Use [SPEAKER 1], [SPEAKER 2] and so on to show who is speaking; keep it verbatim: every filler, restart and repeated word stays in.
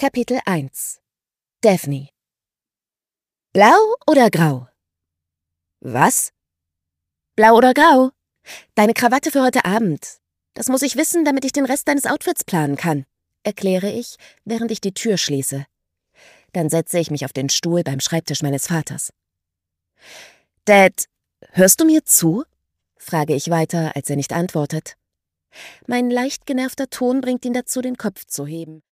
[SPEAKER 1] Kapitel eins. Daphne. Blau oder grau? Was? Blau oder grau? Deine Krawatte für heute Abend. Das muss ich wissen, damit ich den Rest deines Outfits planen kann, erkläre ich, während ich die Tür schließe. Dann setze ich mich auf den Stuhl beim Schreibtisch meines Vaters. Dad, hörst du mir zu? Frage ich weiter, als er nicht antwortet. Mein leicht genervter Ton bringt ihn dazu, den Kopf zu heben.